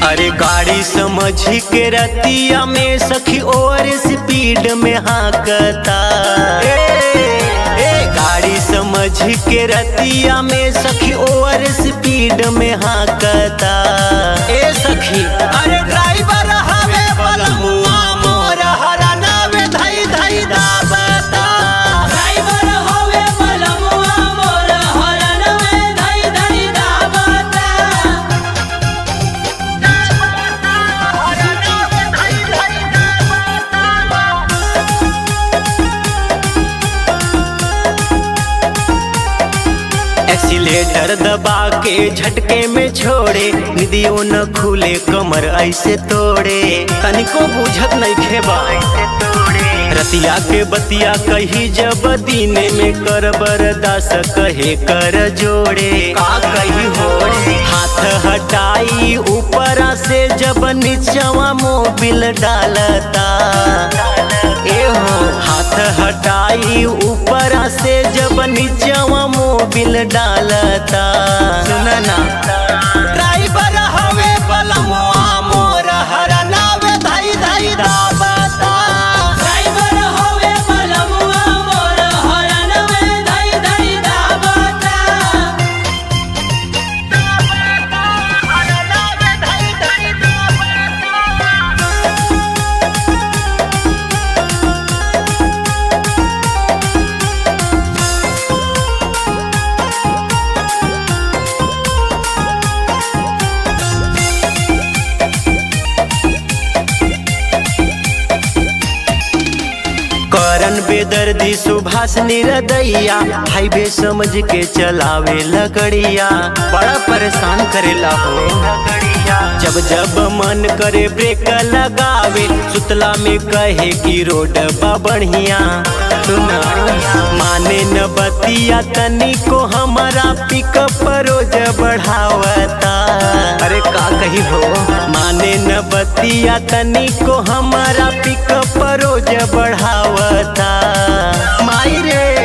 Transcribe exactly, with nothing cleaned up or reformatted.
अरे गाड़ी समझ के रतिया में सखी ओवर स्पीड में हाकता। ए, ए गाड़ी समझ के रतिया में सखी ओवर स्पीड में हाकता। ए सखी अरे ड्राइवर हवे बलमुआ मोर हराना में धई धई दाबता। ड्राइवर हवे बलमुआ मोर हराना में धई धई दाबता। एक्सीलेटर दबा के झटके में छोड़े, निदियो न खुले कमर ऐसे तोड़े। तनिको बुझत नहीं खेबा रतिया के बतिया कही जब दीने में कर बरदास कहे कर जोड़े। का कही हो हाथ हटाई ऊपर से जब नीचवा मोबिल डालता। ए हो हाथ हटाई ऊपर से जब नीचवा मोबिल डालता। सुना ना ड्राइवर हवे बलमुआ मोर हराना में धई धई दाबता। ड्राइवर हवे बलमुआ मोर हराना में धई धई दाबता। करन बेदर्दी सुभाष निरदैया हाईवे समझ के चलावे लगड़िया। बड़ा परेशान करेला हो जब जब मन करे ब्रेक लगावे। सुतला में कहे कि रोड बा बढ़िया। सुना माने न बतिया तनी को हमारा पिकअप रोज बढ़ावता। अरे का कही हो माने न बतिया तनी को हमारा पिकअप रोज बढ़ावता। माई रे